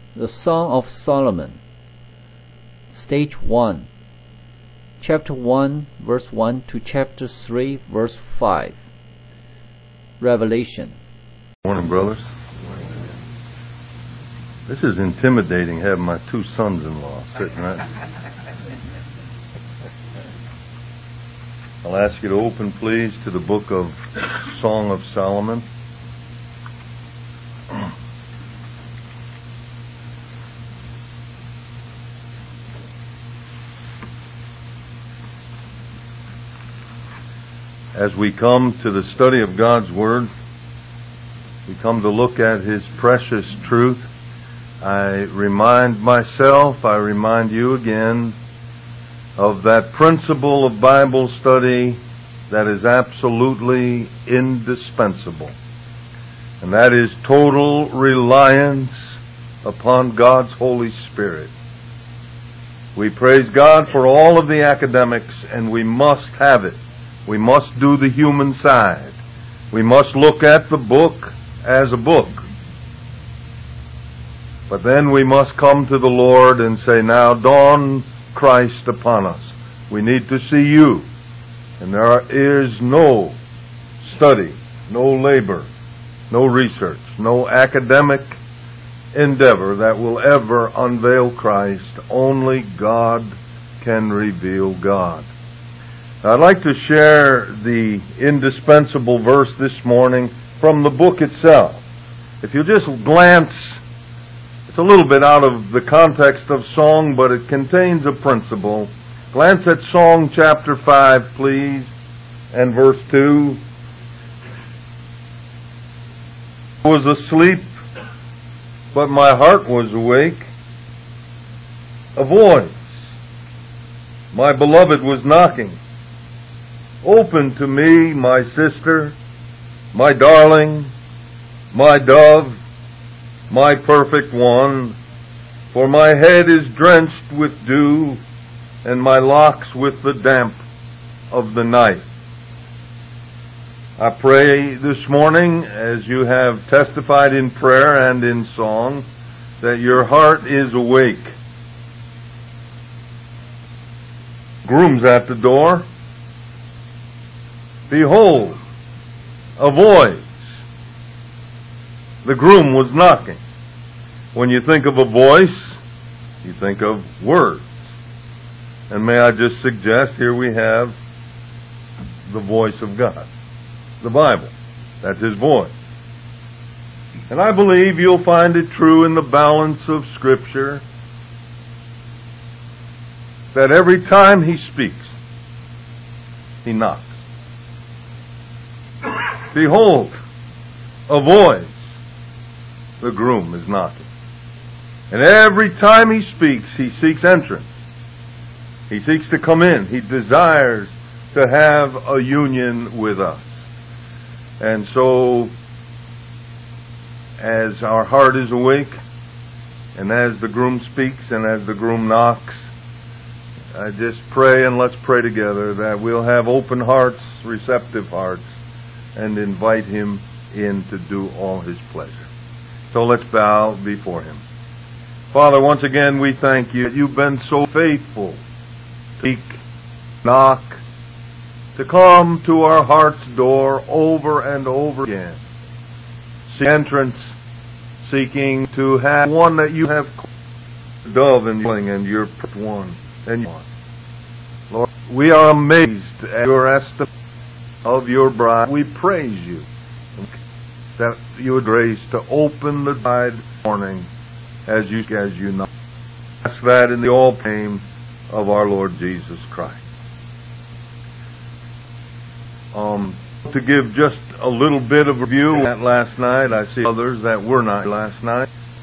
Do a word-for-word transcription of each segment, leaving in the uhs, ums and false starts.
The Song of Solomon. Stage one. Chapter one, verse one to chapter three, verse five. Revelation. Morning, brothers. This is intimidating, having my two sons-in-law sitting right. I'll ask you to open, please, to the book of Song of Solomon. As we come to the study of God's Word, we come to look at His precious truth. I remind myself, I remind you again, of that principle of Bible study that is absolutely indispensable. And that is total reliance upon God's Holy Spirit. We praise God for all of the academics, and we must have it. We must do the human side. We must look at the book as a book. But then we must come to the Lord and say, now dawn Christ upon us. We need to see you. And there is no study, no labor, no research, no academic endeavor that will ever unveil Christ. Only God can reveal God. Now, I'd like to share the indispensable verse this morning from the book itself. If you just glance, it's a little bit out of the context of song, but it contains a principle. Glance at Song chapter five, please, and verse two. I was asleep, but my heart was awake. A voice, my beloved, was knocking. Open to me, my sister, my darling, my dove, my perfect one, for my head is drenched with dew, and my locks with the damp of the night. I pray this morning, as you have testified in prayer and in song, that your heart is awake. Groom's at the door. Behold, a voice. The groom was knocking. When you think of a voice, you think of words. And may I just suggest, here we have the voice of God. The Bible. That's His voice. And I believe you'll find it true in the balance of Scripture that every time He speaks, He knocks. Behold, a voice. The groom is knocking. And every time He speaks, He seeks entrance. He seeks to come in. He desires to have a union with us. And so, as our heart is awake, and as the groom speaks, and as the groom knocks, I just pray, and let's pray together, that we'll have open hearts, receptive hearts, and invite Him in to do all His pleasure. So let's bow before Him. Father, once again we thank You that You've been so faithful to speak, knock, to come to our heart's door over and over again. Seek entrance, seeking to have one that You have called dove and young, and Your perfect one and one. Lord, we are amazed at Your estimate of Your bride. We praise You that You would grace to open the bride morning as You as You know. Ask that in the all name of our Lord Jesus Christ. Um, to give just a little bit of review at last night, I see others that were not last night.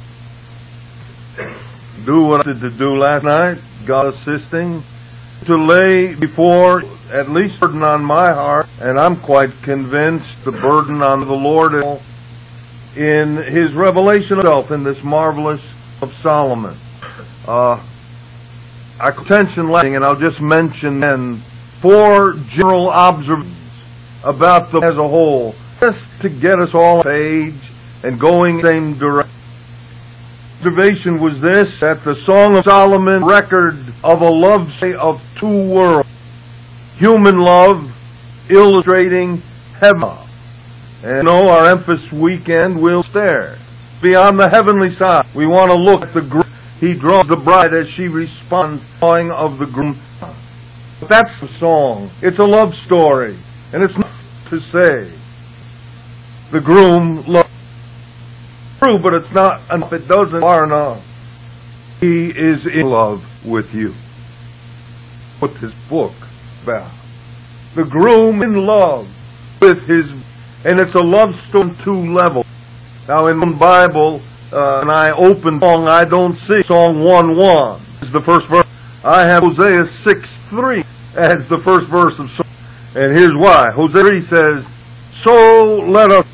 Do what I did to do last night, God assisting, to lay before at least burden on my heart, and I'm quite convinced the burden on the Lord in His revelation of Himself in this marvelous of Solomon. Uh, I attention lacking, and I'll just mention then four general observations about the as a whole, just to get us all on the page and going the same direction. Observation was this, that the Song of Solomon record of a love story of two worlds. Human love illustrating heaven. And you know, our emphasis weekend will stare beyond the heavenly side. We want to look at the groom. He draws the bride as she responds to the calling of the groom. But that's the song. It's a love story. And it's not to say the groom loves. True, but it's not enough. It doesn't far enough. He is in love with you. What this book about? The groom in love with his, and it's a love story on two levels. Now in the Bible, uh, when I open song, I don't see Song one one is the first verse. I have Hosea six three as the first verse of song. And here's why. Hosea three says, so let us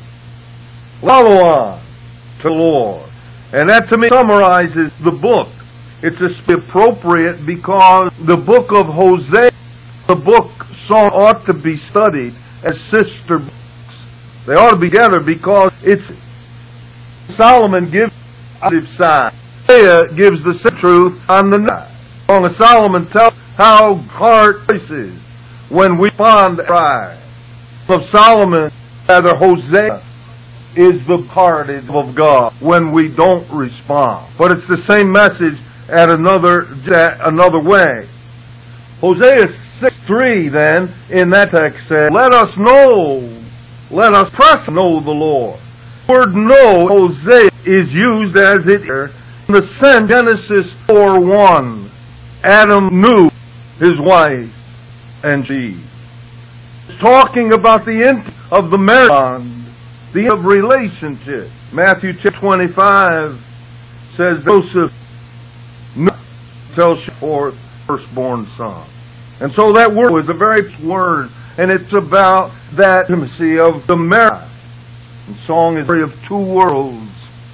follow on to the Lord. And that to me summarizes the book. It's appropriate because the book of Hosea, the book song ought to be studied as sister books. They ought to be together because it's Solomon gives the positive side. Hosea gives the truth on the negative. Song of Solomon tells how heart faces when we respond to pride. Of Solomon, rather Hosea, is the heart of God when we don't respond. But it's the same message at another another way. Hosea six three then, in that text says, let us know, let us press know the Lord. The word know, Hosea, is used as it is in the sense Genesis four one. Adam knew his wife and she. It's talking about the end of the marriage bond, the end of relationship. Matthew twenty-five says Joseph tells forth firstborn son. And so that word is a very word, and it's about that intimacy of the marriage. And song is of two worlds.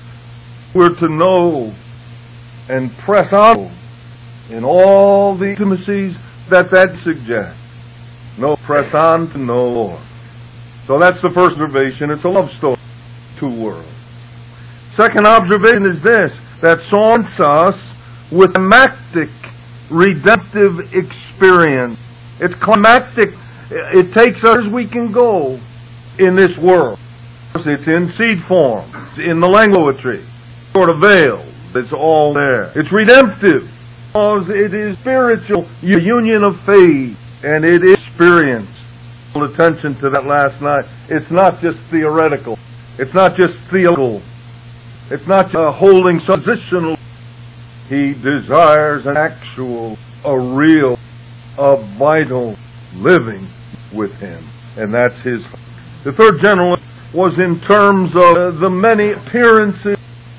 We're to know and press on in all the intimacies that that suggests. No, press on to know Lord. So that's the first observation. It's a love story. Two worlds. Second observation is this, that song wants us with climactic redemptive experience. It's climactic. It takes us as we can go in this world. It's in seed form. It's in the language, sort of veiled. It's all there. It's redemptive because it is spiritual union of faith, and it is experience. Attention to that last night. It's not just theoretical. It's not just theological. It's not just holding suppositional. He desires an actual, a real, a vital living with Him. And that's His. The third general was in terms of the many appearances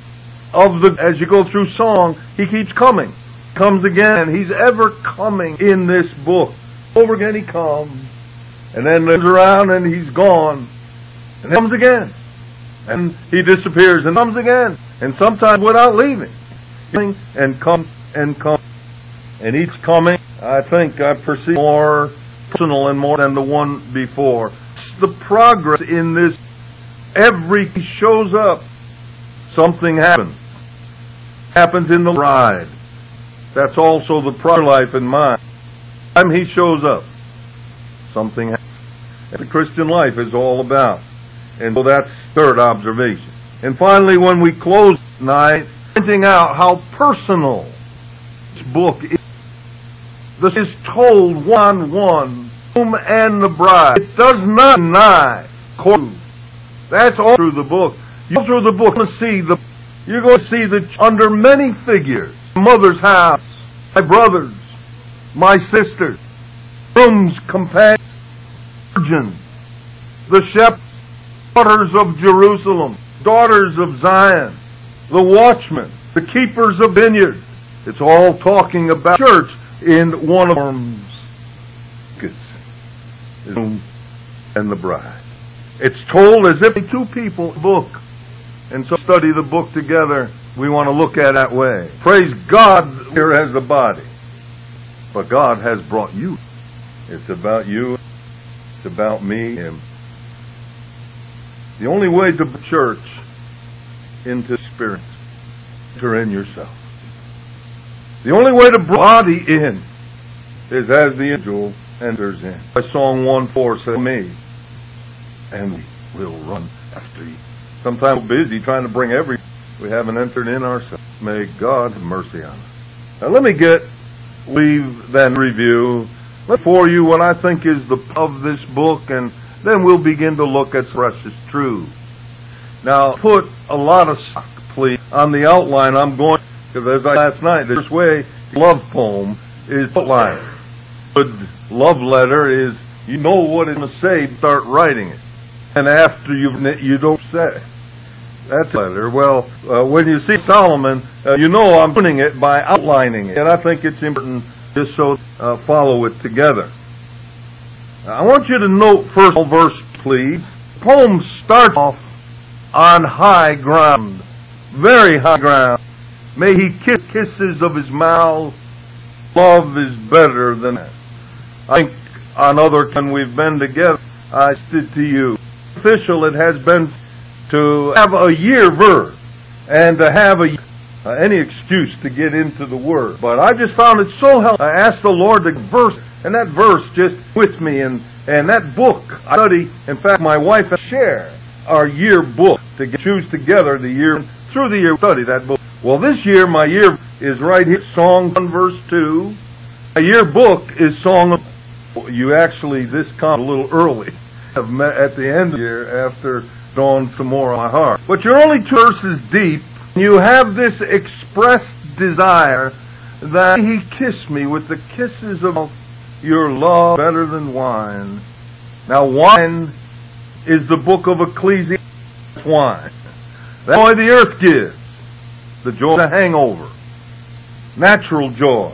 of the, as you go through song, He keeps coming. Comes again. He's ever coming in this book. Over again He comes. And then lives around and He's gone. And comes again. And He disappears and comes again. And sometimes without leaving. And come and come. And each coming, I think I perceive more personal and more than the one before. The progress in this, every He shows up, something happens. Happens in the bride. That's also the prayer life in mine. Time He shows up, something happens. And the Christian life is all about. And so that's third observation. And finally, when we close tonight, pointing out how personal this book is. This is told one-on-one, groom and the bride. It does not deny court. That's all through the book. You go through the book and see the, you're going to see the, under many figures, mother's house, my brothers, my sisters, groom's companions, virgin, the shepherds, daughters of Jerusalem, daughters of Zion, the watchmen, the keepers of vineyards. It's all talking about church in one of them. And the bride. It's told as if two people book. And so study the book together. We want to look at it that way. Praise God here as the body. But God has brought you. It's about you. It's about me. Him. The only way to church into experience enter in yourself. The only way to bring the body in is as the angel enters in. Psalm one four says, me, and we will run after you. Sometimes we're busy trying to bring every, we haven't entered in ourselves. May God have mercy on us. Now let me get, leave then review for you what I think is the of this book, and then we'll begin to look at precious truth. Now put a lot of stock, please, on the outline I'm going, because as I last night, this way, love poem is outline. Good love letter is, you know what it's going to say, start writing it. And after you've knit, you don't say. That's a letter. Well, uh, when you see Solomon, uh, you know I'm putting it by outlining it. And I think it's important just so uh, follow it together. Now, I want you to note first verse, please. The poem starts off on high ground, very high ground. May he kiss kisses of his mouth. Love is better than that. I think on other when we've been together, I said to you, official it has been to have a year verse and to have a uh, any excuse to get into the Word. But I just found it so helpful. I asked the Lord to verse, and that verse just with me, and, and that book I study. In fact, my wife and I share our year book to get, choose together the year, through the year study that book. Well, this year my year is right here, Song one verse two. My year book is Song of, you actually, this comes a little early. I've met at the end of the year after dawned some more on my heart. But you're only two verses deep. You have this expressed desire that he kiss me with the kisses of your love better than wine. Now wine is the book of Ecclesiastes. Wine. That joy the earth gives. The joy of the hangover. Natural joy.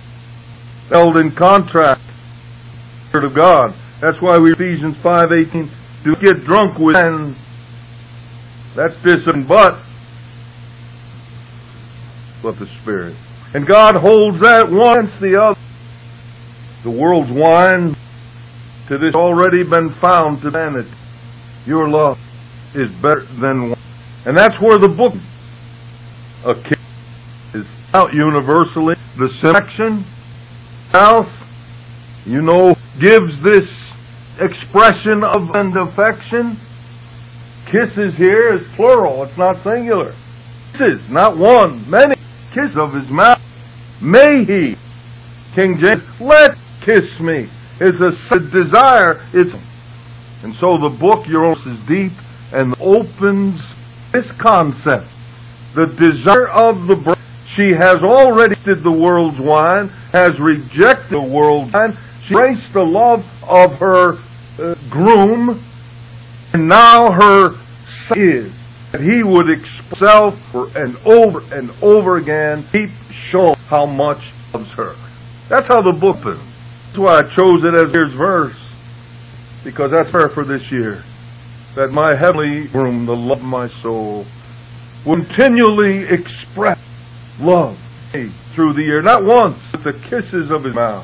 Held in contrast to the Word of God. That's why we Ephesians five eighteen do get drunk with wine. That's discipline, but but the Spirit. And God holds that one against the other. The world's wine to this already been found to vanity. Your love is better than wine. And that's where the book a kiss is out universally. The section south, you know, gives this expression of and affection. Kisses here is plural, it's not singular. Kisses, not one, many kisses of his mouth. May he, King James, let kiss me. It's a, a desire. It's and so the book Euros is deep and opens this concept. The desire of the bride. She has already tasted the world's wine, has rejected the world's wine. She embraced the love of her uh, groom, and now her son is that he would express himself for and over and over again, keep showing how much he loves her. That's how the book opens. That's why I chose it as here's verse, because that's prayer for this year. That my heavenly groom, the love of my soul, will continually express love through the year, not once, with the kisses of his mouth.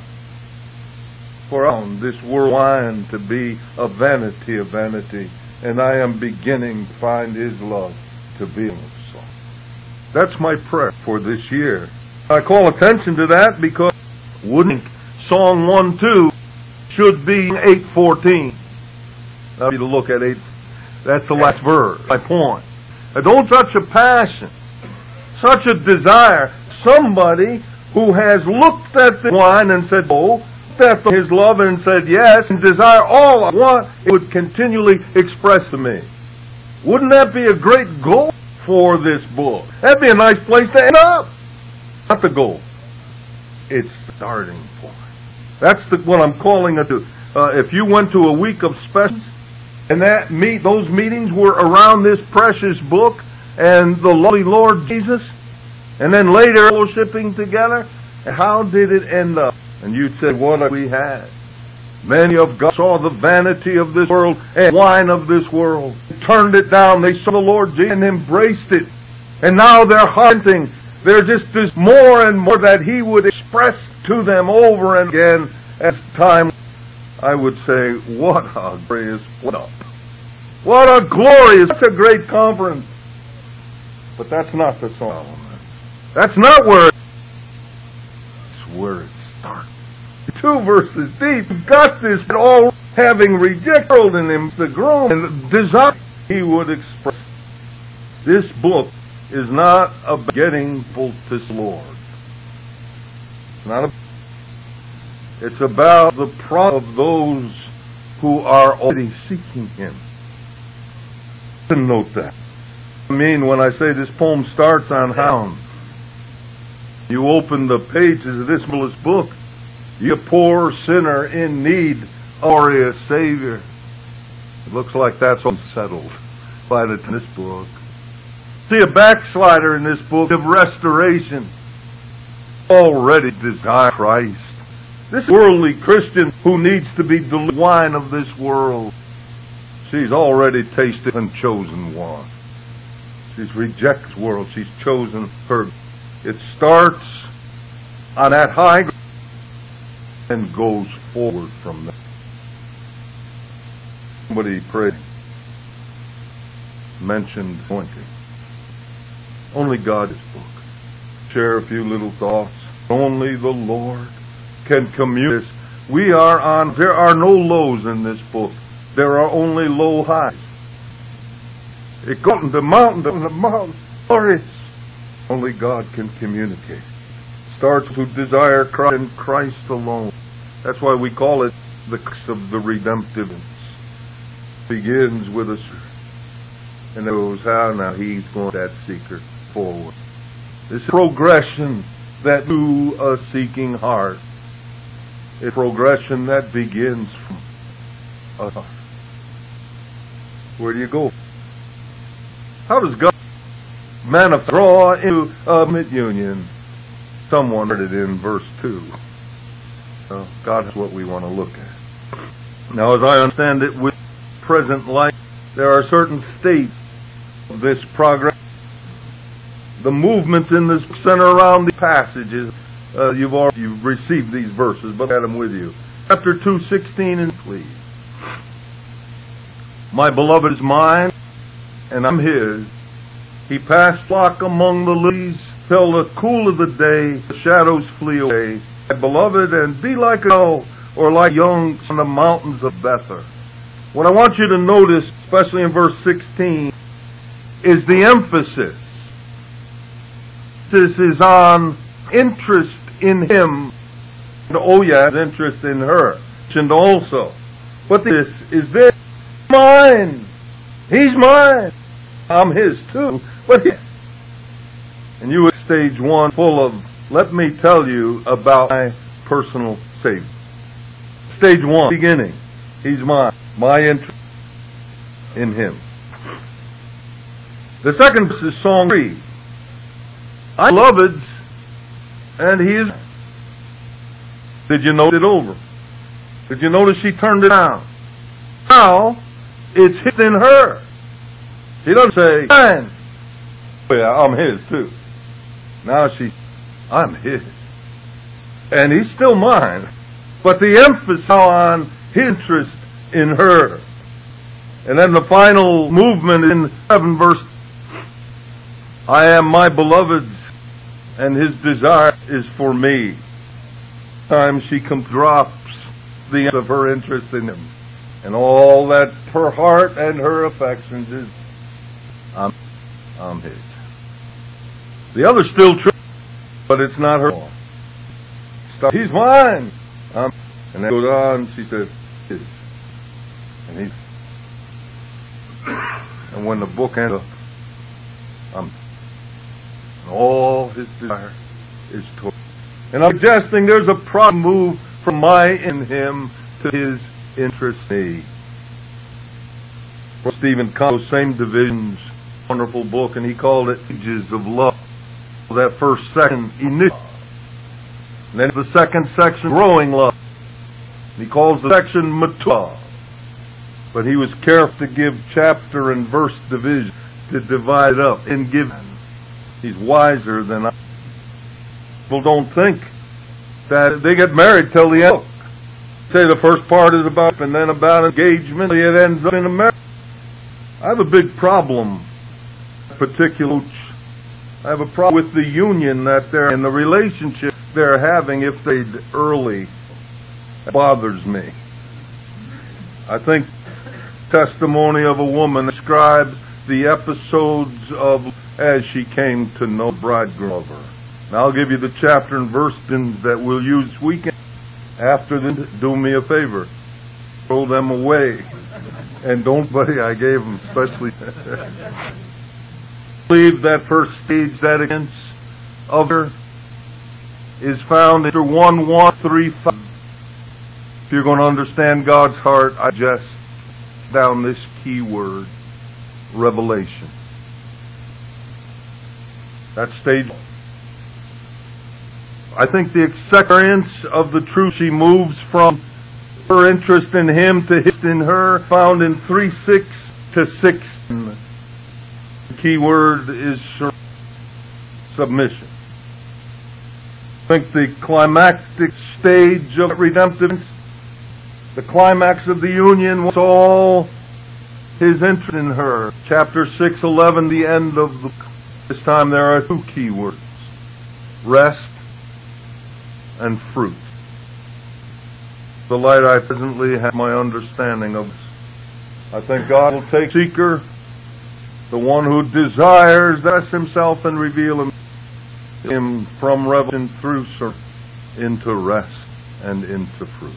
For I found this world wine to be a vanity of vanity, and I am beginning to find his love to be so. That's my prayer for this year. I call attention to that because wouldn't Song one two should be eight fourteen. Now you to look at eight. That's the last verse. My point. Now don't such a passion, such a desire. Somebody who has looked at the wine and said, "Oh," looked at his love and said, "Yes," and desire all I want, it would continually express to me. Wouldn't that be a great goal for this book? That'd be a nice place to end up. Not the goal. It's the starting point. That's the, what I'm calling it. To. Uh, if you went to a week of specials, and that meet those meetings were around this precious book and the lovely Lord Jesus, and then later fellowshipping together, and how did it end up? And you'd say, what have we had? Many of God saw the vanity of this world and wine of this world. They turned it down. They saw the Lord Jesus and embraced it. And now they're hunting. They're just this more and more that He would express to them over and again as time. I would say, what a glorious split up. What a glorious, such a great conference. But that's not the Solomon. That's not where it, it's where it starts. Two verses deep, got this all having rejected in him the groom and desire he would express. This book is not about getting full to the Lord. It's not a, it's about the problem of those who are already seeking him. Note that. I mean, when I say this poem starts on hound, you open the pages of this marvelous book, you poor sinner in need of a Savior. It looks like that's unsettled by the, this book. See a backslider in this book of restoration. Already desire Christ. This worldly Christian who needs to be the wine of this world. She's already tasted and chosen one. She's rejected the world. She's chosen her. It starts on that high ground and goes forward from there. Somebody prayed, mentioned pointing. Only God is book. Share a few little thoughts. Only the Lord can communicate. We are on, there are no lows in this book. There are only low highs. It goes from the mountain to the mountain. Glorious. Only God can communicate. Starts to desire Christ and Christ alone. That's why we call it the curse of the redemptive. Begins with a seeker. And it goes how now he's going that seeker forward. This progression that to a seeking heart. A progression that begins from a heart. Where do you go? How does God manifest, draw into a mid-union? Someone heard it in verse two. So God is what we want to look at. Now, as I understand it, with present life, there are certain states of this progress. The movements in this center around the passages. Uh, you've already you've received these verses, but I had them with you. Chapter two, sixteen, and please. My beloved is mine, and I'm his. He passed flock among the lilies, till the cool of the day, the shadows flee away. My beloved, and be like a doe, or like young on the mountains of Bether. What I want you to notice, especially in verse sixteen, is the emphasis. This is on interest in him. And oh yeah, interest in her. And also. But this is this. Mine. He's mine. I'm his too. But he, and you at stage one full of, let me tell you about my personal Savior. Stage one, beginning. He's mine. My interest in him. The second verse is song three. I love it, and he is. Did you notice it over? Did you notice she turned it down? Now, it's his in her. She doesn't say, mine. Oh yeah, I'm his too. Now she, I'm his. And he's still mine. But the emphasis on his interest in her. And then the final movement in seven verse, I am my beloved's, and his desire is for me. Time she comes, drops the end of her interest in him. And all that her heart and her affections is, I'm, I'm his. The other's still true, but it's not her. He's mine. Um, and then goes on, she says, his. And he, and when the book ends up, I'm, and all his desire is toward. And I'm suggesting there's a problem move from my in him to his interest in me. Stephen Conroe's same divisions, wonderful book, and he called it Ages of Love. That first section, initial. And then the second section, growing love. He calls the section mature. But he was careful to give chapter and verse division, to divide it up and give. He's wiser than I. People don't think that they get married till the end. Say the first part is about, and then about engagement, it ends up in a marriage. I have a big problem, particular I have a problem with the union that they're in, the relationship they're having if they'd early. It bothers me. I think testimony of a woman describes the episodes of as she came to know bridegroom of her. Now I'll give you the chapter and verse that we'll use this weekend. After them, do me a favor. Throw them away. And don't, buddy, I gave them especially. Believe that first stage, that against of her, is found in one one three five. If you're going to understand God's heart, I just down this key word, revelation. That stage. I think the experience of the truth, she moves from her interest in him to his in her, found in three six to six. The key word is submission. I think the climactic stage of redemptive, the climax of the union was all his interest in her. Chapter six eleven, the end of the this time there are two key words. Rest and fruit. The light I presently have my understanding of. I think God will take seeker, the one who desires to rest himself and reveal him from revelation through service into rest and into fruit.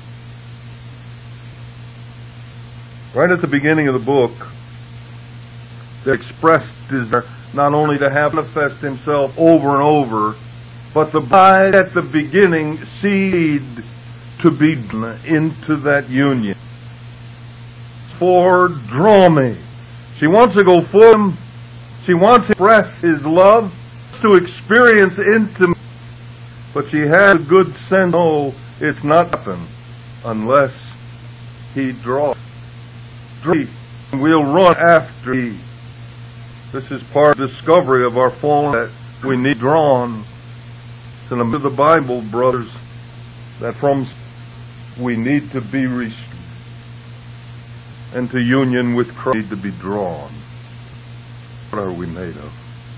Right at the beginning of the book, the expressed desire not only to have manifest himself over and over, but the bride at the beginning seed to be into that union. For draw me. She wants to go for him. She wants to express his love, to experience intimacy. But she has a good sense. No, it's not happen unless he draws. We'll run after he. This is part of the discovery of our fallen that we need drawn. It's in the Bible, brothers, that from we need to be restored and to union with Christ need to be drawn. What are we made of?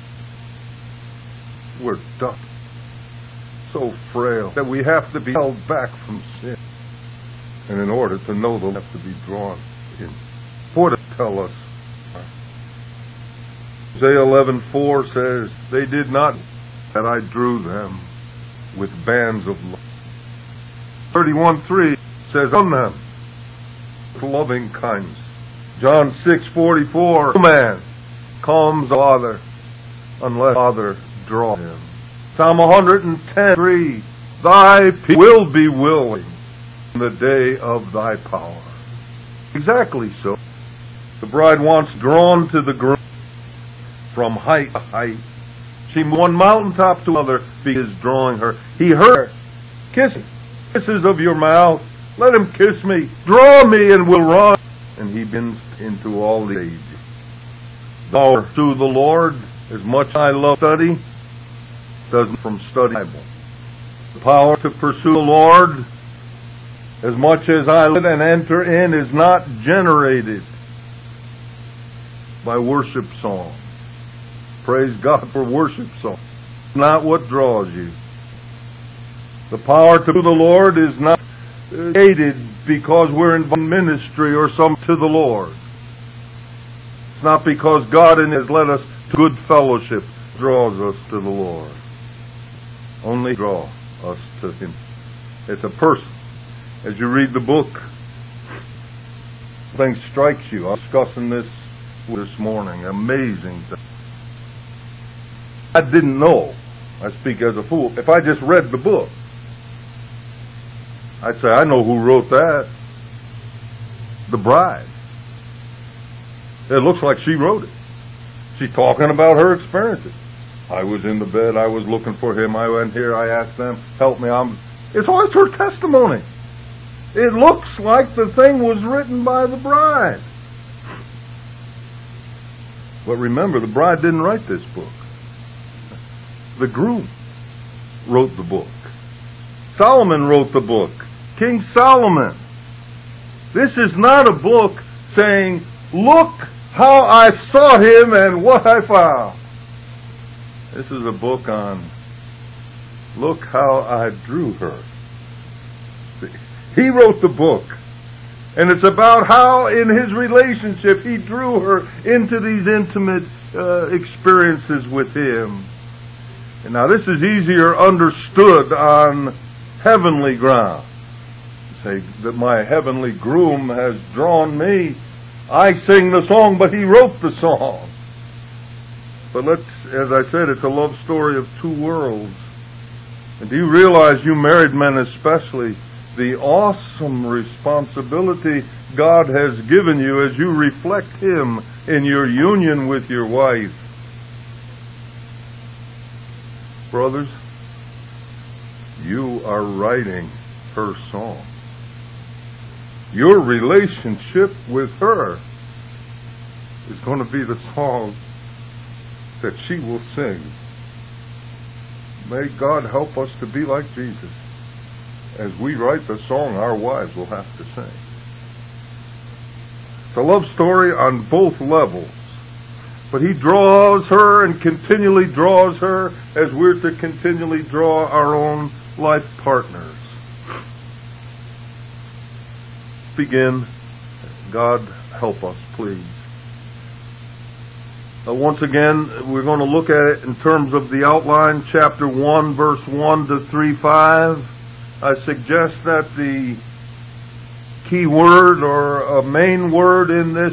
We're dust, so frail that we have to be held back from sin. And in order to know them, we have to be drawn in. For to tell us. Isaiah eleven four says, they did not that I drew them with bands of love. thirty-one three says, on them with loving kindness. John six forty-four, no man comes Father unless Father draw him. Psalm one ten three, thy people will be willing in the day of thy power. Exactly so. The bride wants drawn to the groom from height to height. She moved one mountaintop to another because drawing her. He heard her. Kiss me. Kisses of your mouth. Let him kiss me. Draw me and we'll run. And he bends into all the ages. Thou to the Lord, as much as I love study, doesn't from study the Bible. The power to pursue the Lord, as much as I live and enter in, is not generated by worship song. Praise God for worship song. Not what draws you. The power to the Lord is not aided because we're in ministry or some to the Lord. It's not because God in has led us to good fellowship draws us to the Lord. Only draw us to Him. It's a person. As you read the book, thing strikes you. I was discussing this this morning. Amazing thing. I didn't know. I speak as a fool. If I just read the book, I'd say, I know who wrote that. The bride. It looks like she wrote it. She's talking about her experiences. I was in the bed. I was looking for him. I went here. I asked them, help me. I'm. It's always her testimony. It looks like the thing was written by the bride. But remember, the bride didn't write this book. The groom wrote the book. Solomon wrote the book. King Solomon. This is not a book saying, look how I sought him and what I found. This is a book on Look How I Drew Her. He wrote the book. And it's about how in his relationship he drew her into these intimate uh, experiences with him. And now this is easier understood on heavenly ground. Say that my heavenly groom has drawn me. I sing the song, but he wrote the song. But let's, as I said, it's a love story of two worlds. And do you realize, you married men especially, the awesome responsibility God has given you as you reflect Him in your union with your wife? Brothers, you are writing her song. Your relationship with her is going to be the song that she will sing. May God help us to be like Jesus as we write the song our wives will have to sing. It's a love story on both levels. But He draws her and continually draws her as we're to continually draw our own life partners. Begin. God help us, please. Uh, once again, we're going to look at it in terms of the outline, chapter one, verse one to three five. I suggest that the key word or a main word in this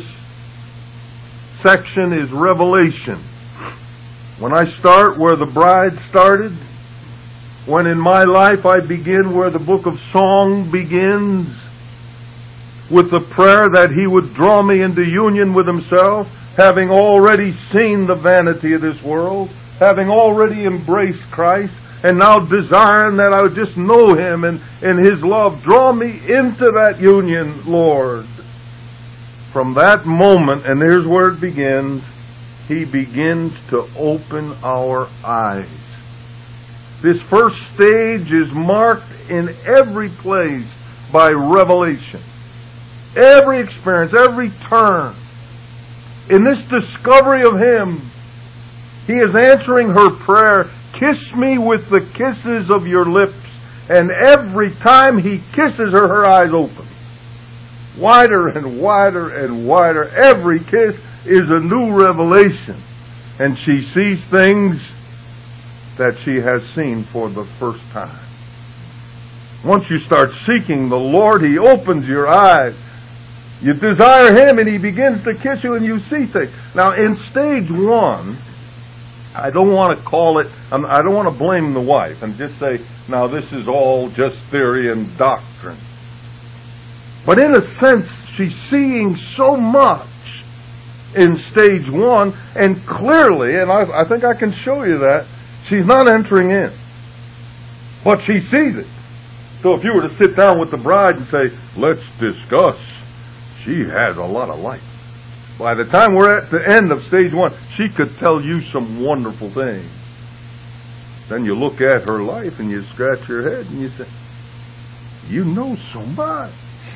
section is revelation. When I start where the bride started, when in my life I begin where the book of Song begins, with the prayer that He would draw me into union with Himself, having already seen the vanity of this world, having already embraced Christ, and now desiring that I would just know Him and, and His love. Draw me into that union, Lord. From that moment, and here's where it begins, He begins to open our eyes. This first stage is marked in every place by revelation. Every experience, every turn. In this discovery of Him, He is answering her prayer, kiss me with the kisses of your lips. And every time He kisses her, her eyes open. Wider and wider and wider. Every kiss is a new revelation. And she sees things that she has seen for the first time. Once you start seeking the Lord, He opens your eyes. You desire Him and He begins to kiss you and you see things. Now in stage one, I don't want to call it, I don't want to blame the wife and just say, now this is all just theory and doctrine. But in a sense, she's seeing so much in stage one, and clearly, and I, I think I can show you that, she's not entering in. But she sees it. So if you were to sit down with the bride and say, let's discuss, she has a lot of light. By the time we're at the end of stage one, she could tell you some wonderful things. Then you look at her life and you scratch your head and you say, you know so much.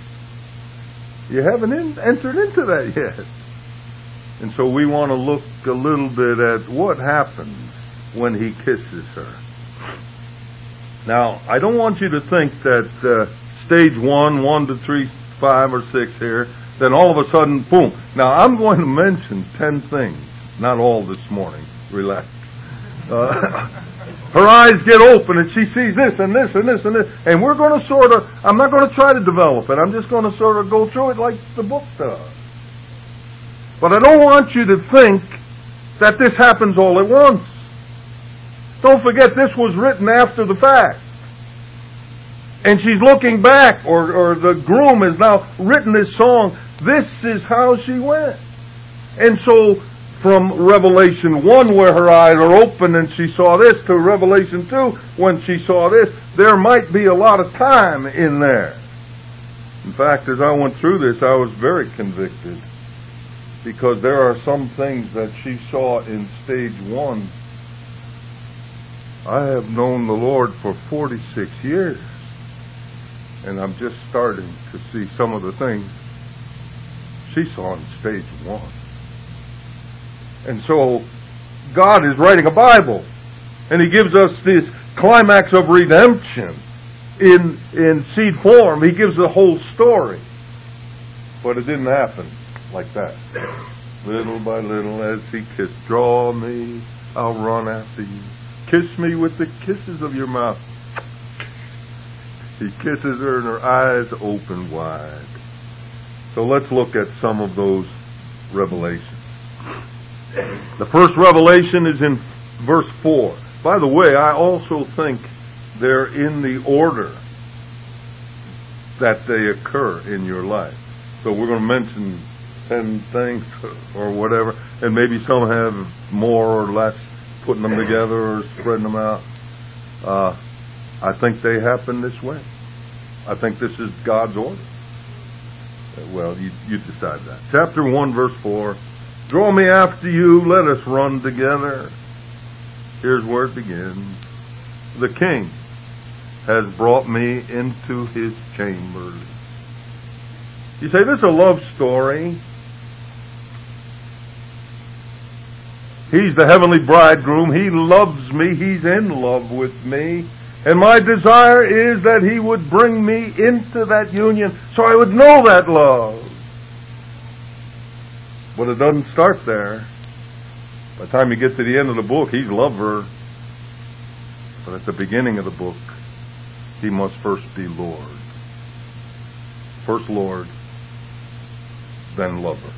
You haven't in, entered into that yet. And so we want to look a little bit at what happens when He kisses her. Now, I don't want you to think that uh, stage one, one to three, five or six here, then all of a sudden, boom. Now, I'm going to mention ten things. Not all this morning. Relax. Uh, her eyes get open and she sees this and this and this and this. And we're going to sort of, I'm not going to try to develop it. I'm just going to sort of go through it like the book does. But I don't want you to think that this happens all at once. Don't forget, this was written after the fact. And she's looking back, or, or the groom has now written this song. This is how she went. And so, from Revelation one, where her eyes are open and she saw this, to Revelation two, when she saw this, there might be a lot of time in there. In fact, as I went through this, I was very convicted. Because there are some things that she saw in stage one. I have known the Lord for forty-six years. And I'm just starting to see some of the things she saw in stage one. And so God is writing a Bible. And He gives us this climax of redemption in, in seed form. He gives the whole story. But it didn't happen like that. Little by little as He kissed, draw me, I'll run after you. Kiss me with the kisses of your mouth. He kisses her and her eyes open wide. So let's look at some of those revelations. The first revelation is in verse four. By the way, I also think they're in the order that they occur in your life. So we're going to mention ten things or whatever, and maybe some have more or less putting them together or spreading them out. Uh, I think they happen this way. I think this is God's order. Well, you, you decide that. Chapter one, verse four. Draw me after you, let us run together. Here's where it begins. The King has brought me into His chambers. You say, this is a love story. He's the heavenly bridegroom. He loves me. He's in love with me. And my desire is that He would bring me into that union so I would know that love. But it doesn't start there. By the time you get to the end of the book, He's loved her. But at the beginning of the book, He must first be Lord. First Lord, then lover.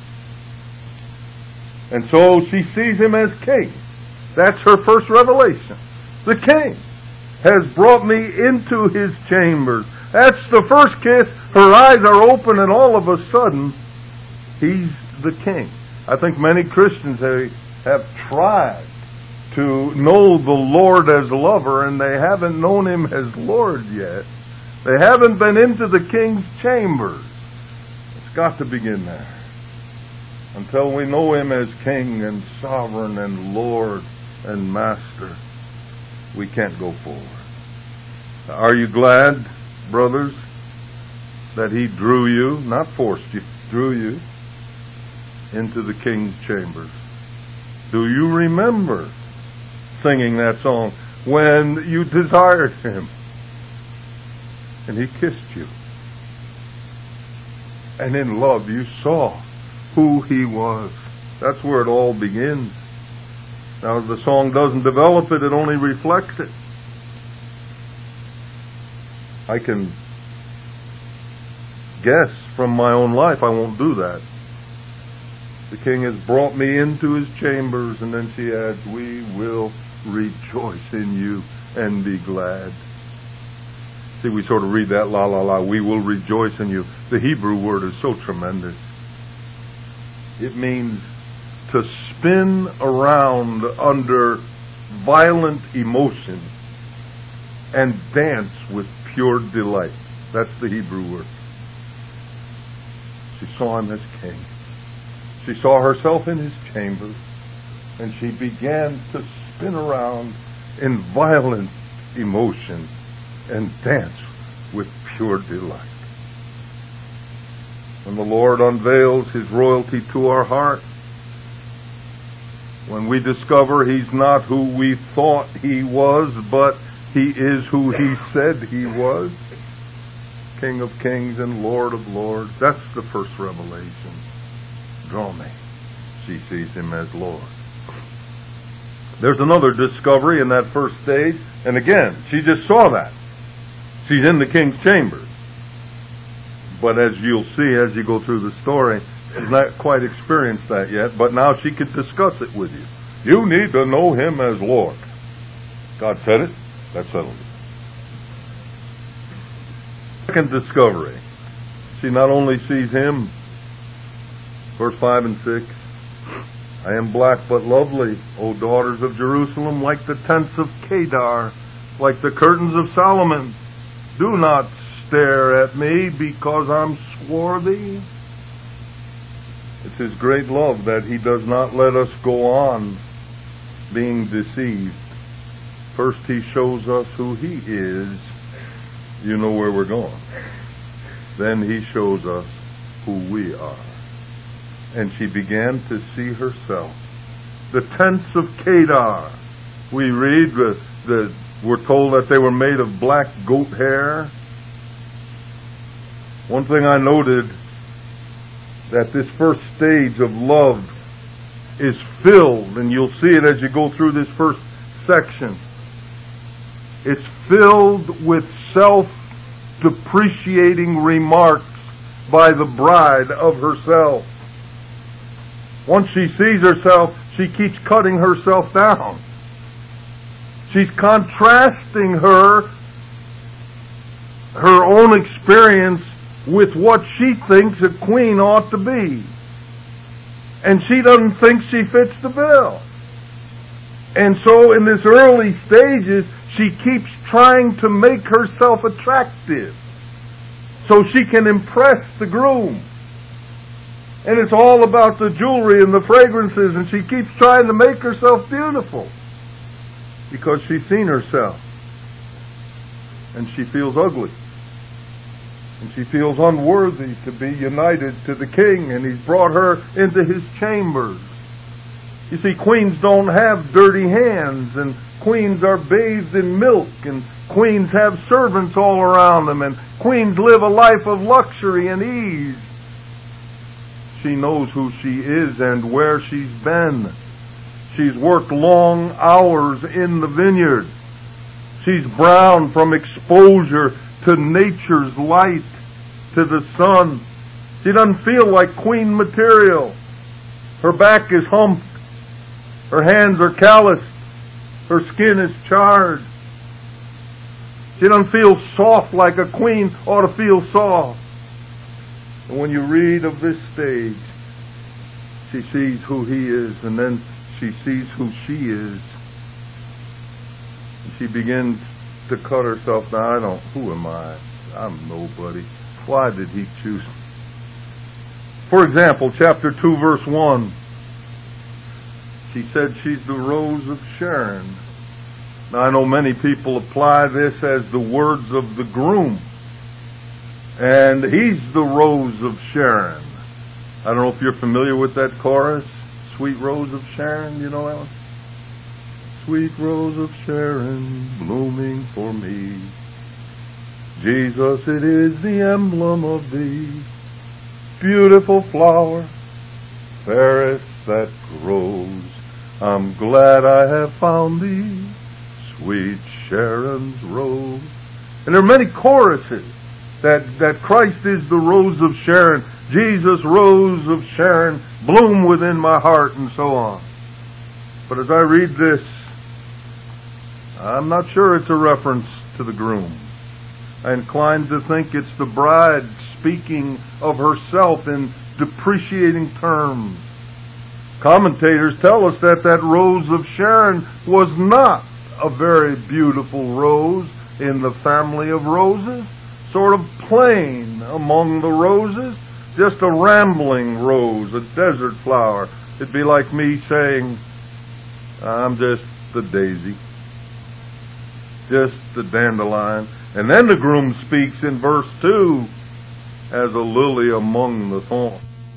And so she sees Him as King. That's her first revelation. The King has brought me into His chambers. That's the first kiss. Her eyes are open and all of a sudden, He's the King. I think many Christians have, have tried to know the Lord as lover and they haven't known Him as Lord yet. They haven't been into the King's chambers. It's got to begin there. Until we know Him as King and Sovereign and Lord and Master, we can't go forward. Are you glad, brothers, that He drew you, not forced you, drew you into the King's chambers? Do you remember singing that song when you desired Him and He kissed you? And in love you saw who He was. That's where it all begins. Now, the song doesn't develop it, it only reflects it. I can guess from my own life. I won't do that. The King has brought me into His chambers, and then she adds, we will rejoice in you and be glad. See, we sort of read that la la la, we will rejoice in you. The Hebrew word is so tremendous. It means to spin around under violent emotion and dance with pure delight. That's the Hebrew word. She saw Him as King. She saw herself in His chambers, and she began to spin around in violent emotion and dance with pure delight. When the Lord unveils His royalty to our heart, when we discover He's not who we thought He was, but He is who He said He was, King of kings and Lord of lords, that's the first revelation. Draw me. She sees Him as Lord. There's another discovery in that first stage, and again, she just saw that. She's in the King's chambers. But as you'll see as you go through the story, she's not quite experienced that yet, but now she can discuss it with you. You need to know Him as Lord. God said it, that settles it. Second discovery. She not only sees Him, verse five and six, I am black but lovely, O daughters of Jerusalem, like the tents of Kedar, like the curtains of Solomon. Do not stare at me because I'm swarthy. It's His great love that He does not let us go on being deceived. First He shows us who He is. You know where we're going. Then He shows us who we are. And she began to see herself the tents of Kedar. We read the, the we're told that they were made of black goat hair. One thing I noted, that this first stage of love is filled, and you'll see it as you go through this first section. It's filled with self-depreciating remarks by the bride of herself. Once she sees herself, she keeps cutting herself down. She's contrasting her, her own experience with what she thinks a queen ought to be. And she doesn't think she fits the bill. And so in this early stages, she keeps trying to make herself attractive so she can impress the groom. And it's all about the jewelry and the fragrances, and she keeps trying to make herself beautiful because she's seen herself. And she feels ugly. And she feels unworthy to be united to the king, and he's brought her into his chambers. You see, queens don't have dirty hands, and queens are bathed in milk, and queens have servants all around them, and queens live a life of luxury and ease. She knows who she is and where she's been. She's worked long hours in the vineyard. She's brown from exposure to nature's light, to the sun. She doesn't feel like queen material. Her back is humped. Her hands are calloused. Her skin is charred. She doesn't feel soft like a queen ought to feel soft. And when you read of this stage, she sees who he is, and then she sees who she is. And she begins to cut herself down. I don't, who am I? I'm nobody. Why did he choose me? For example, chapter two, verse one. She said she's the rose of Sharon. Now I know many people apply this as the words of the groom. And he's the rose of Sharon. I don't know if you're familiar with that chorus. Sweet rose of Sharon, you know that one? Sweet rose of Sharon, blooming for me. Jesus, it is the emblem of thee. Beautiful flower, fairest that grows. I'm glad I have found thee, sweet Sharon's rose. And there are many choruses that, that Christ is the rose of Sharon. Jesus, rose of Sharon, bloom within my heart, and so on. But as I read this, I'm not sure it's a reference to the groom. I'm inclined to think it's the bride speaking of herself in depreciating terms. Commentators tell us that that rose of Sharon was not a very beautiful rose in the family of roses, sort of plain among the roses, just a rambling rose, a desert flower. It'd be like me saying, I'm just the daisy, just the dandelion. And then the groom speaks in verse two as a lily among the thorns.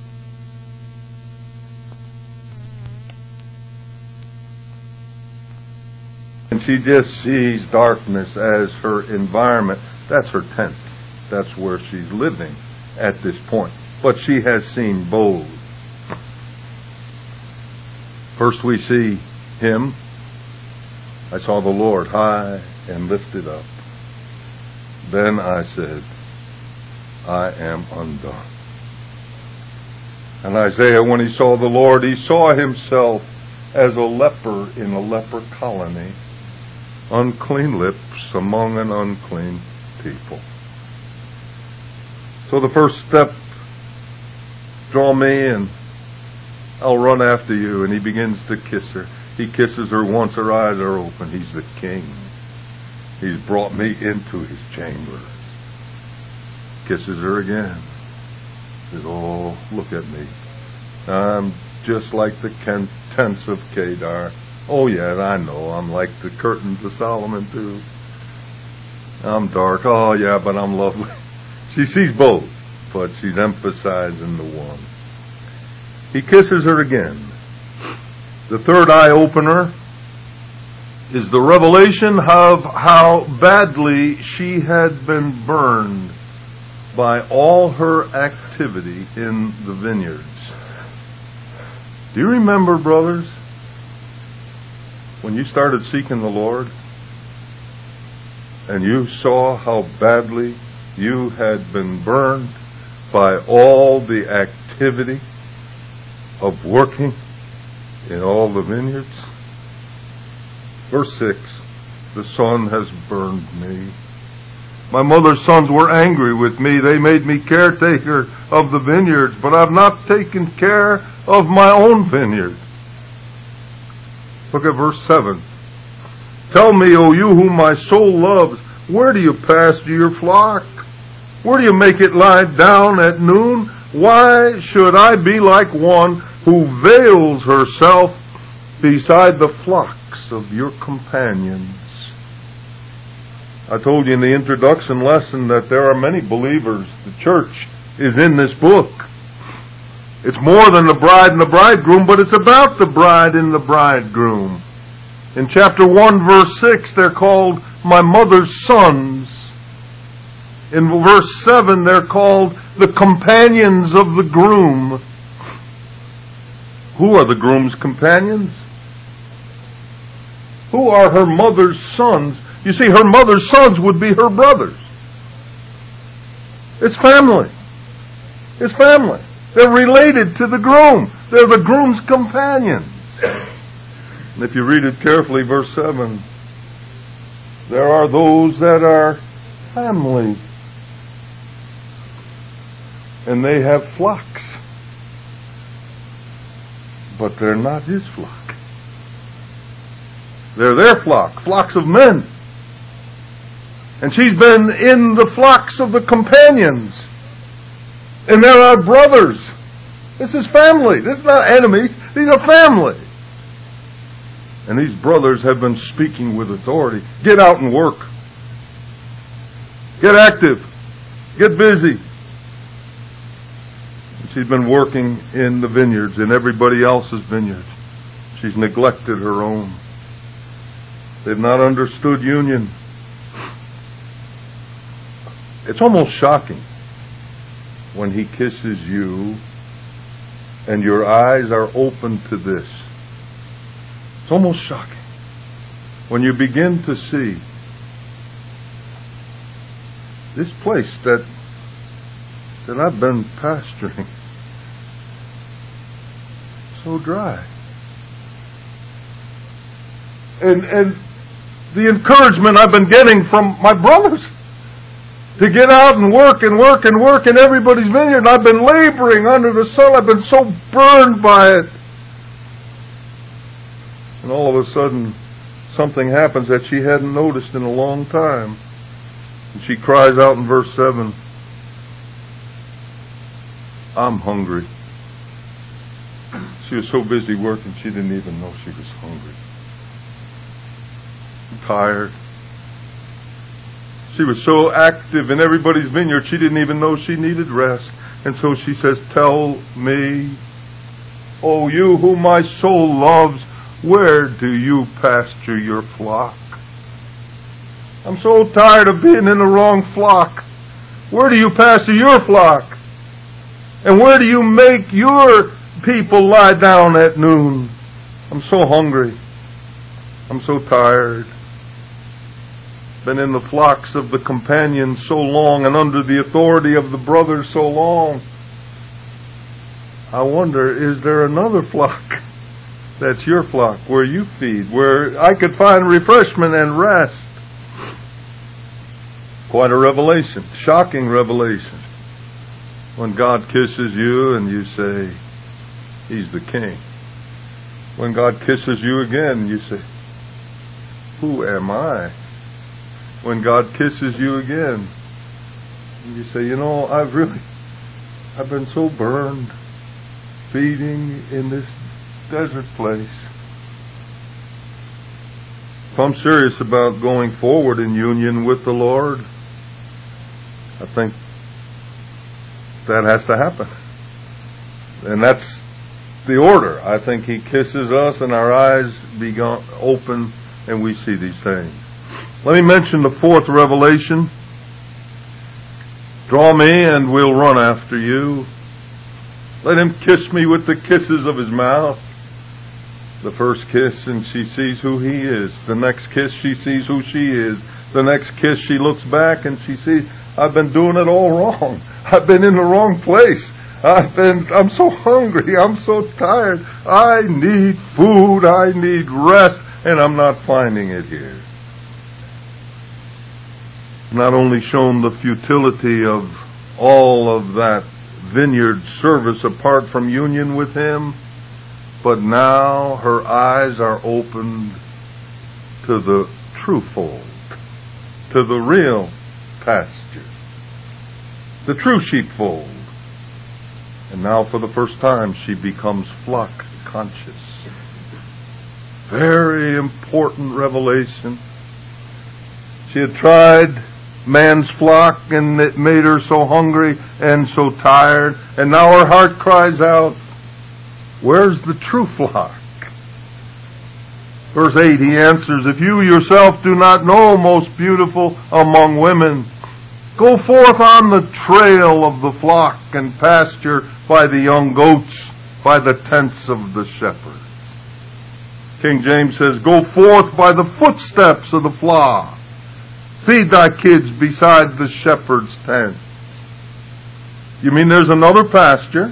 And she just sees darkness as her environment. That's her tent. That's where she's living at this point. But she has seen both. First we see him. I saw the Lord high and lifted up. Then I said, I am undone. And Isaiah, when he saw the Lord, he saw himself as a leper in a leper colony, unclean lips among an unclean people. So the first step, draw me and I'll run after you. And he begins to kiss her. He kisses her once her eyes are open. He's the king. He's brought me into his chamber. Kisses her again. Says, oh, look at me. I'm just like the tents of Kedar. Oh, yeah, I know. I'm like the curtains of Solomon, too. I'm dark. Oh, yeah, but I'm lovely. She sees both, but she's emphasizing the one. He kisses her again. The third eye-opener is the revelation of how badly she had been burned by all her activity in the vineyards. Do you remember, brothers, when you started seeking the Lord and you saw how badly you had been burned by all the activity of working in all the vineyards? Verse six, the sun has burned me. My mother's sons were angry with me. They made me caretaker of the vineyards, but I've not taken care of my own vineyard. Look at verse seven. Tell me, O you whom my soul loves, where do you pasture your flock? Where do you make it lie down at noon? Why should I be like one who veils herself beside the flocks of your companions? I told you in the introduction lesson that there are many believers. The church is in this book. It's more than the bride and the bridegroom, but it's about the bride and the bridegroom. In chapter one, verse six, they're called my mother's sons. In verse seven, they're called the companions of the groom. Who are the groom's companions? Who are her mother's sons? You see, her mother's sons would be her brothers. It's family. It's family. They're related to the groom. They're the groom's companions. And if you read it carefully, verse seven, there are those that are family. And they have flocks. But they're not his flock. They're their flock, flocks of men. And she's been in the flocks of the companions. And there are brothers. This is family. This is not enemies. These are family. And these brothers have been speaking with authority. Get out and work. Get active. Get busy. And she's been working in the vineyards, in everybody else's vineyards. She's neglected her own. They've not understood union. It's almost shocking when he kisses you and your eyes are open to this. It's almost shocking when you begin to see this place that that I've been pasturing so dry. And and the encouragement I've been getting from my brothers to get out and work and work and work in everybody's vineyard. And I've been laboring under the sun. I've been so burned by it. And all of a sudden, something happens that she hadn't noticed in a long time. And she cries out in verse seven, I'm hungry. She was so busy working, she didn't even know she was hungry. Tired. She was so active in everybody's vineyard, she didn't even know she needed rest. And so she says, tell me, O you whom my soul loves, where do you pasture your flock? I'm so tired of being in the wrong flock. Where do you pasture your flock? And where do you make your people lie down at noon? I'm so hungry. I'm so tired. Been in the flocks of the companions so long and under the authority of the brothers so long. I wonder, is there another flock that's your flock where you feed, where I could find refreshment and rest? Quite a revelation, shocking revelation. When God kisses you and you say, He's the King. When God kisses you again, you say, who am I? When God kisses you again, and you say, you know, I've really, I've been so burned feeding in this desert place. If I'm serious about going forward in union with the Lord, I think that has to happen. And that's the order. I think He kisses us and our eyes begin open and we see these things. Let me mention the fourth revelation. Draw me and we'll run after you. Let Him kiss me with the kisses of His mouth. The first kiss and she sees who He is. The next kiss she sees who she is. The next kiss she looks back and she sees, I've been doing it all wrong. I've been in the wrong place. I've been, I'm so hungry. I'm so tired. I need food. I need rest. And I'm not finding it here. Not only shown the futility of all of that vineyard service apart from union with Him, but now her eyes are opened to the true fold, to the real pasture, the true sheepfold. And now for the first time she becomes flock conscious. Very important revelation. She had tried man's flock and it made her so hungry and so tired. And now her heart cries out, where's the true flock? Verse eight, he answers, if you yourself do not know, most beautiful among women, go forth on the trail of the flock and pasture by the young goats, by the tents of the shepherds. King James says, go forth by the footsteps of the flock. Feed thy kids beside the shepherd's tent. You mean there's another pasture?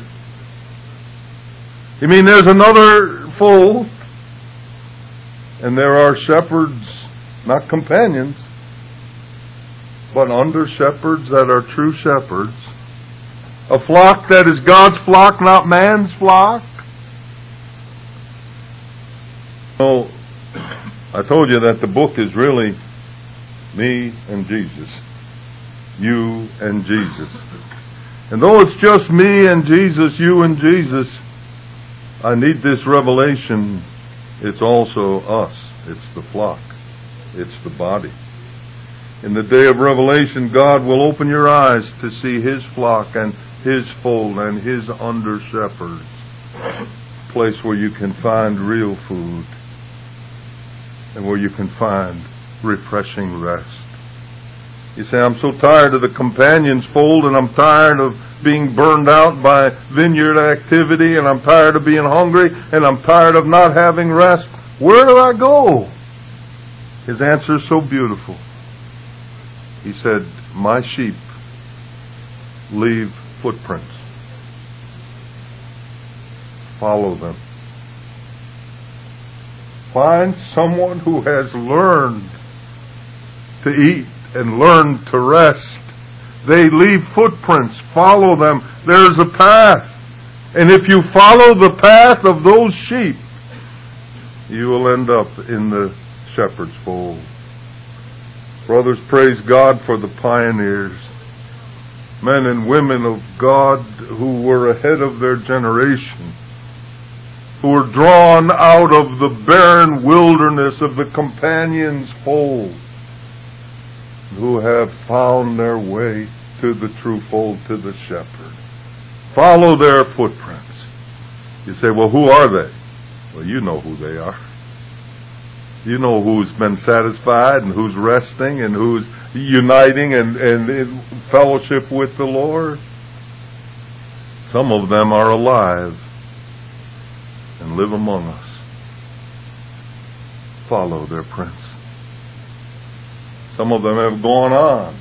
You mean there's another fold? And there are shepherds, not companions, but under shepherds that are true shepherds. A flock that is God's flock, not man's flock. So, I told you that the book is really me and Jesus. You and Jesus. And though it's just me and Jesus, you and Jesus, I need this revelation. It's also us. It's the flock. It's the body. In the day of revelation, God will open your eyes to see His flock and His fold and His under shepherds. A place where you can find real food and where you can find refreshing rest. You say, I'm so tired of the companion's fold, and I'm tired of being burned out by vineyard activity, and I'm tired of being hungry, and I'm tired of not having rest. Where do I go? His answer is so beautiful. He said, my sheep leave footprints. Follow them. Find someone who has learned to eat and learned to rest. They leave footprints. Follow them. There's a path. And if you follow the path of those sheep, you will end up in the shepherd's fold. Brothers, praise God for the pioneers. Men and women of God who were ahead of their generation, who were drawn out of the barren wilderness of the companion's fold, who have found their way to the true fold, to the shepherd. Follow their footprints. You say, well, who are they? Well, you know who they are. You know who's been satisfied and who's resting and who's uniting and, and in fellowship with the Lord. Some of them are alive and live among us. Follow their prints. Some of them have gone on,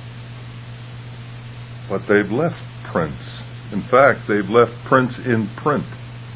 but they've left prints. In fact, they've left prints in print.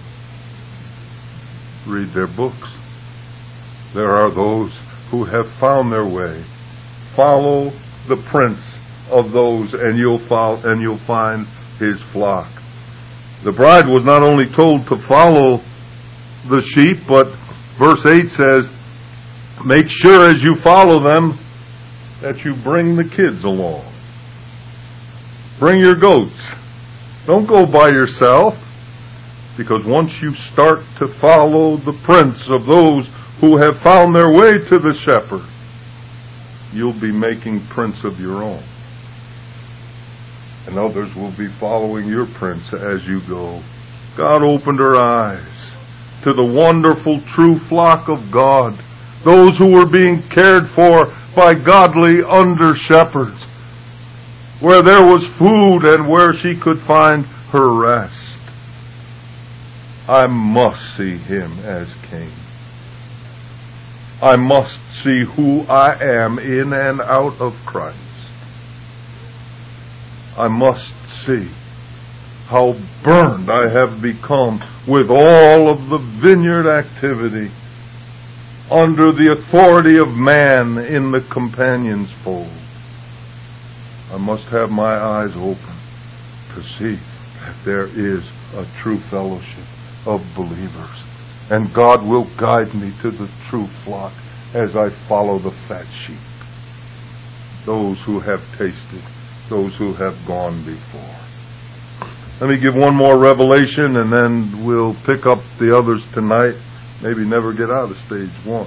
Read their books. There are those who have found their way. Follow the prints of those, and you'll follow, and you'll find His flock. The bride was not only told to follow the sheep, but verse eight says, make sure as you follow them that you bring the kids along. Bring your goats. Don't go by yourself, because once you start to follow the prints of those who have found their way to the shepherd, you'll be making prints of your own. And others will be following your prints as you go. God opened her eyes to the wonderful true flock of God, those who were being cared for by godly under-shepherds, where there was food and where she could find her rest. I must see him as King. I must see who I am in and out of Christ. I must see how burned I have become with all of the vineyard activity under the authority of man in the companion's fold. I must have my eyes open to see that there is a true fellowship of believers, and God will guide me to the true flock as I follow the fat sheep, those who have tasted, those who have gone before. Let me give one more revelation, and then we'll pick up the others tonight. Maybe never get out of stage one.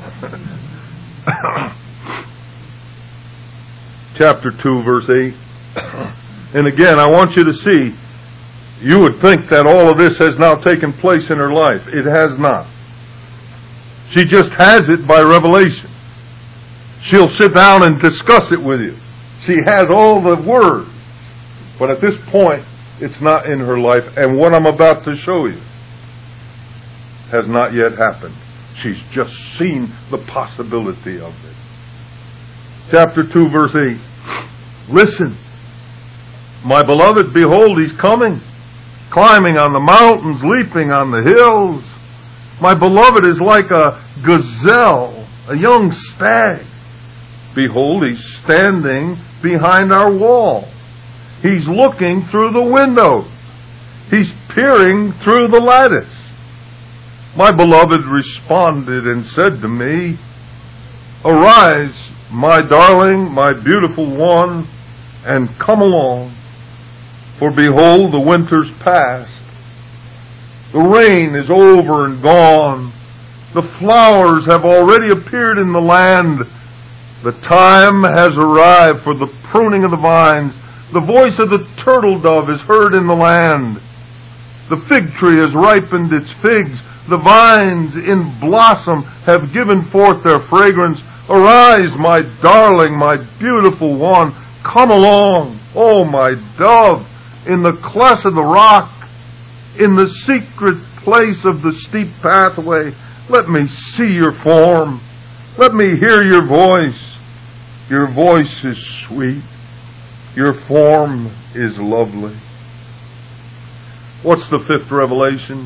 Chapter two, verse eight. And again, I want you to see, you would think that all of this has now taken place in her life. It has not. She just has it by revelation. She'll sit down and discuss it with you. She has all the words. But at this point, it's not in her life. And what I'm about to show you has not yet happened. She's just seen the possibility of it. Chapter two, verse eight. Listen, my beloved, behold, he's coming, climbing on the mountains, leaping on the hills. My beloved is like a gazelle, a young stag. Behold, he's standing behind our wall. He's looking through the window. He's peering through the lattice. My beloved responded and said to me, Arise, my darling, my beautiful one, and come along. For behold, the winter's past. The rain is over and gone. The flowers have already appeared in the land. The time has arrived for the pruning of the vines. The voice of the turtle dove is heard in the land. The fig tree has ripened its figs. The vines in blossom have given forth their fragrance. Arise, my darling, my beautiful one. Come along, oh my dove, in the cleft of the rock, in the secret place of the steep pathway. Let me see your form. Let me hear your voice. Your voice is sweet. Your form is lovely. What's the fifth revelation?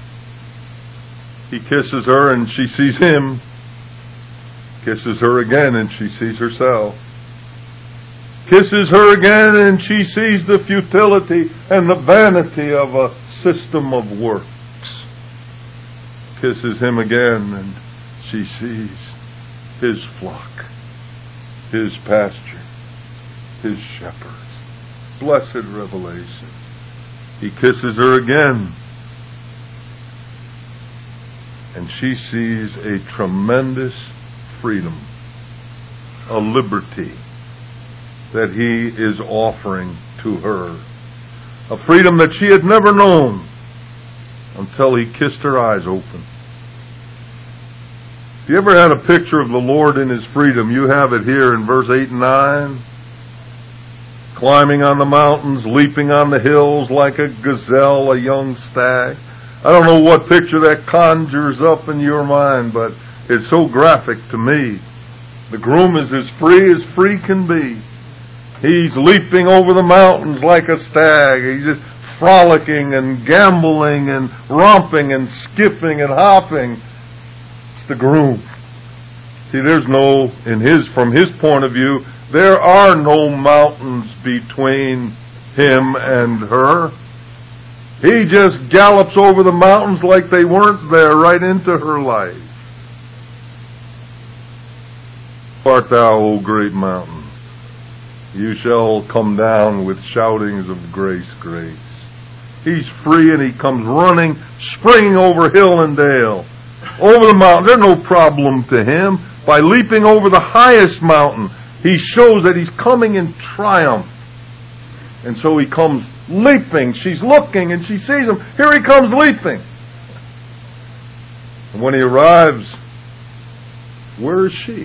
He kisses her and she sees him. Kisses her again and she sees herself. Kisses her again and she sees the futility and the vanity of a system of works. Kisses him again and she sees his flock, his pasture, his shepherds. Blessed revelation. He kisses her again and she sees a tremendous freedom, a liberty that he is offering to her. A freedom that she had never known until he kissed her eyes open. If you ever had a picture of the Lord in his freedom, you have it here in verse eight and nine. Climbing on the mountains, leaping on the hills like a gazelle, a young stag. I don't know what picture that conjures up in your mind, but it's so graphic to me. The groom is as free as free can be. He's leaping over the mountains like a stag. He's just frolicking and gambling and romping and skipping and hopping. It's the groom. See, there's no, in his, from his point of view, there are no mountains between him and her. He just gallops over the mountains like they weren't there, right into her life. Art thou, O great mountain? You shall come down with shoutings of grace, grace. He's free and he comes running, springing over hill and dale. Over the mountain. There's no problem to him. By leaping over the highest mountain, he shows that he's coming in triumph. And so he comes leaping. She's looking and she sees him. Here he comes leaping. And when he arrives, where is she?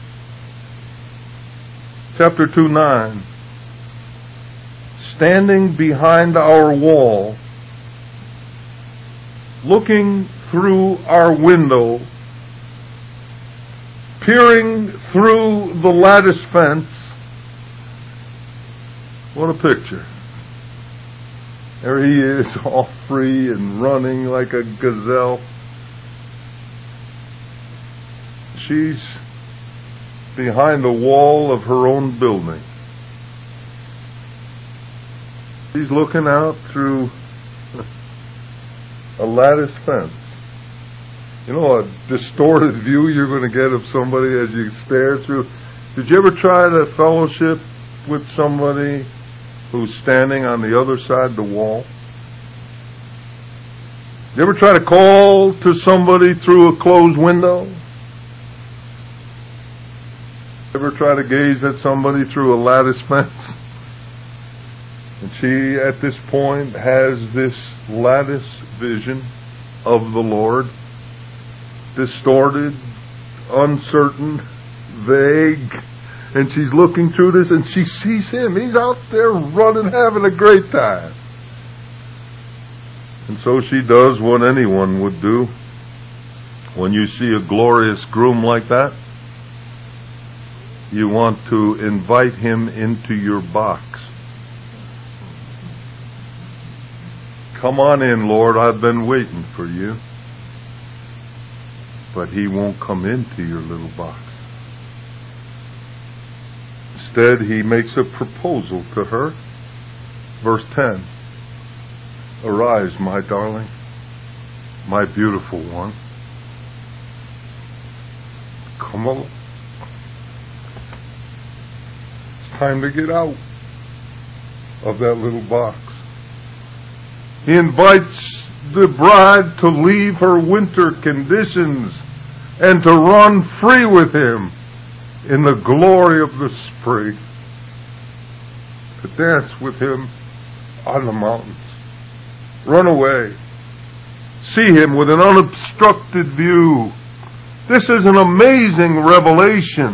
Chapter two, nine. Standing behind our wall, looking through our window, peering through the lattice fence. What a picture. There he is, all free and running like a gazelle. She's behind the wall of her own building. She's looking out through a lattice fence. You know, a distorted view you're going to get of somebody as you stare through. Did you ever try to fellowship with somebody who's standing on the other side of the wall? You ever try to call to somebody through a closed window? Ever try to gaze at somebody through a lattice fence? And she, at this point, has this lattice vision of the Lord. Distorted, uncertain, vague. And she's looking through this and she sees him. He's out there running, having a great time. And so she does what anyone would do. When you see a glorious groom like that, you want to invite him into your box. Come on in, Lord, I've been waiting for you. But he won't come into your little box. Instead, he makes a proposal to her. Verse ten. Arise, my darling, my beautiful one. Come on. It's time to get out of that little box. He invites the bride to leave her winter conditions and to run free with him in the glory of the spring, to dance with him on the mountains. Run away. See him with an unobstructed view. This is an amazing revelation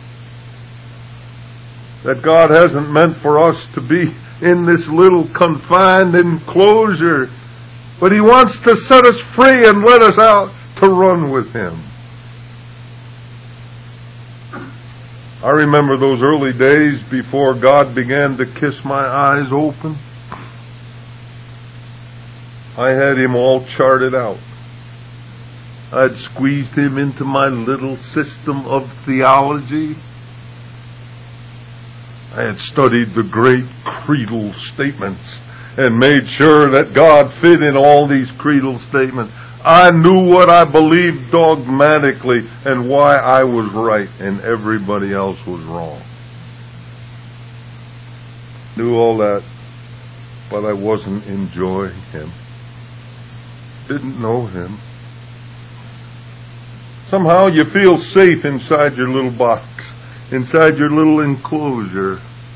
that God hasn't meant for us to be in this little confined enclosure, but he wants to set us free and let us out to run with him. I remember those early days before God began to kiss my eyes open. I had him all charted out. I'd squeezed him into my little system of theology. I had studied the great creedal statements and made sure that God fit in all these creedal statements. I knew what I believed dogmatically and why I was right and everybody else was wrong. Knew all that, but I wasn't enjoying him. Didn't know him. Somehow you feel safe inside your little box, inside your little enclosure.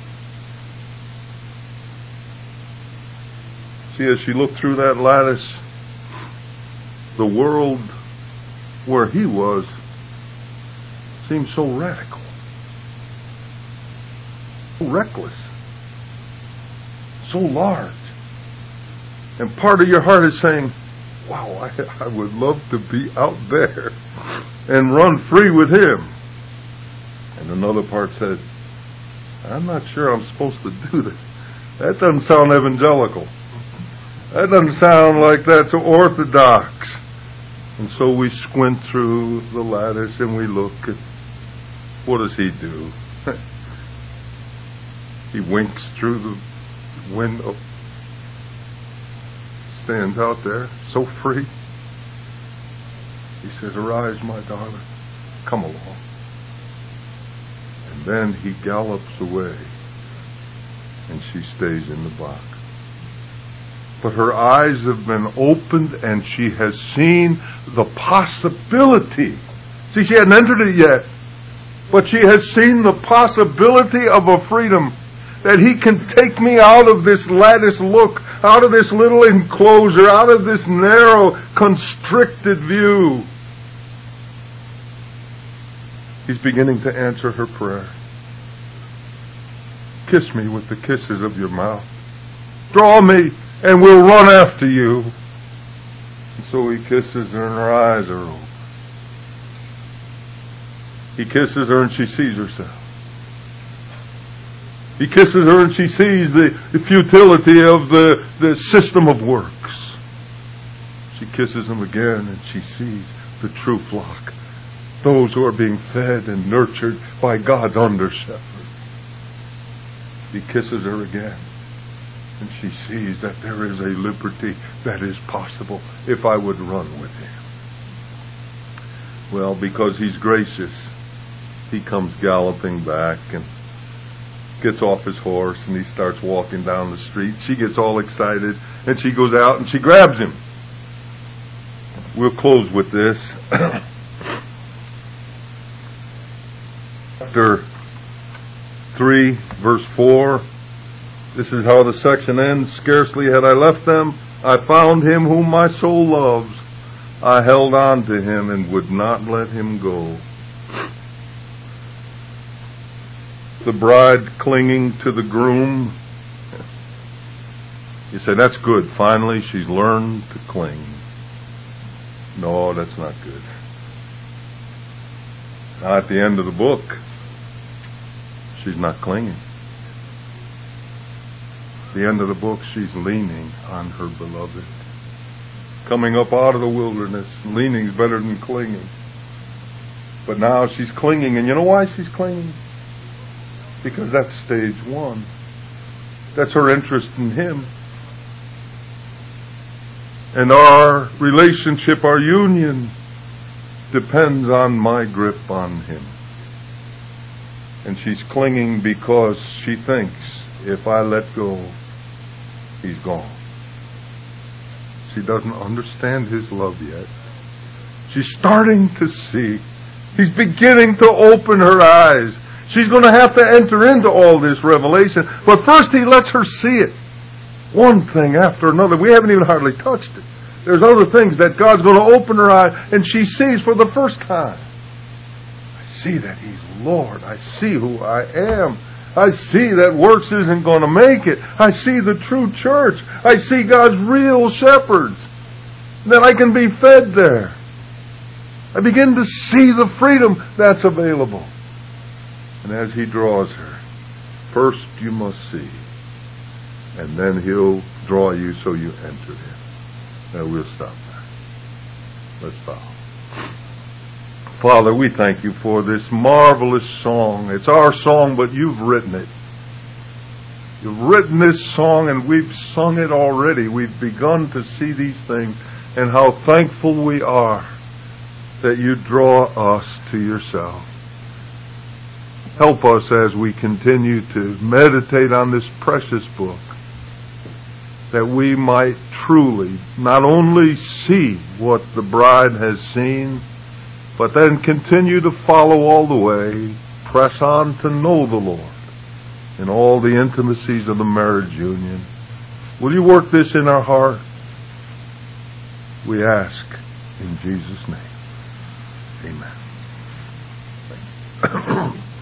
See, as she looked through that lattice, the world where he was seemed so radical, so reckless, so large. And part of your heart is saying, wow, I, I would love to be out there and run free with him. And another part said, I'm not sure I'm supposed to do that. That doesn't sound evangelical. That doesn't sound like that's orthodox. And so we squint through the lattice and we look at, what does he do? He winks through the window, stands out there, so free. He says, arise, my darling, come along. And then he gallops away, and she stays in the box. But her eyes have been opened, and she has seen the possibility. See, she hadn't entered it yet, but she has seen the possibility of a freedom that He can take me out of this lattice look, out of this little enclosure, out of this narrow, constricted view. He's beginning to answer her prayer. Kiss me with the kisses of your mouth. Draw me, and we'll run after you. And so He kisses her, and her eyes are open. He kisses her, and she sees herself. He kisses her, and she sees the, the futility of the, the system of works. She kisses him again, and she sees the true flock, those who are being fed and nurtured by God's under-shepherd. He kisses her again, and she sees that there is a liberty that is possible if I would run with Him. Well, because He's gracious, He comes galloping back and gets off his horse, and he starts walking down the street. She gets all excited, and she goes out and she grabs him. We'll close with this. Chapter three, verse four. This is how the section ends. Scarcely had I left them, I found him whom my soul loves. I held on to him and would not let him go. The bride clinging to the groom. You say, that's good. Finally, she's learned to cling. No, that's not good. Now, at the end of the book, she's not clinging. At the end of the book, she's leaning on her beloved. Coming up out of the wilderness, leaning is better than clinging. But now she's clinging, and you know why she's clinging? Because that's stage one. That's her interest in Him. And our relationship, our union, depends on my grip on Him. And she's clinging because she thinks, if I let go, He's gone. She doesn't understand His love yet. She's starting to see. He's beginning to open her eyes. She's going to have to enter into all this revelation. But first He lets her see it. One thing after another. We haven't even hardly touched it. There's other things that God's going to open her eyes, and she sees for the first time. I see that He's Lord. I see who I am. I see that works isn't going to make it. I see the true church. I see God's real shepherds. That I can be fed there. I begin to see the freedom that's available. And as He draws her, first you must see, and then He'll draw you so you enter Him. Now we'll stop there. Let's bow. Father, we thank You for this marvelous song. It's our song, but You've written it. You've written this song, and we've sung it already. We've begun to see these things, and how thankful we are that You draw us to Yourself. Help us as we continue to meditate on this precious book, that we might truly not only see what the bride has seen, but then continue to follow all the way, press on to know the Lord in all the intimacies of the marriage union. Will You work this in our heart? We ask in Jesus' name. Amen. Thank you.